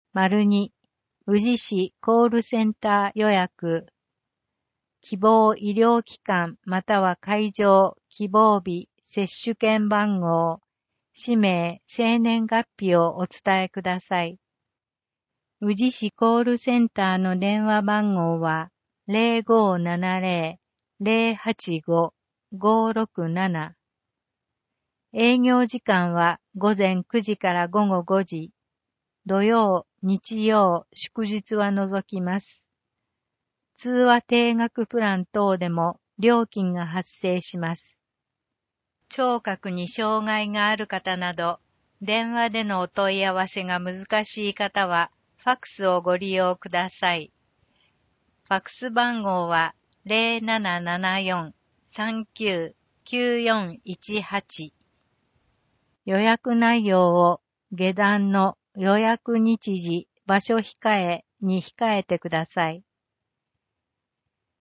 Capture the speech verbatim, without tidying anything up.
丸に、宇治市コールセンター予約、希望医療機関または会場、希望日、接種券番号、氏名、生年月日をお伝えください。宇治市コールセンターの電話番号は ゼロごーななゼロ ゼロはちご ごろくなな。営業時間は午前くじから午後ごじ。土曜、日曜、祝日は除きます。通話定額プラン等でも料金が発生します。聴覚に障害がある方など、電話でのお問い合わせが難しい方は、ファックスをご利用ください。ファックス番号は ゼロななななよん さんきゅう きゅうよんいちはち。予約内容を下段の予約日時、場所控えに控えてください。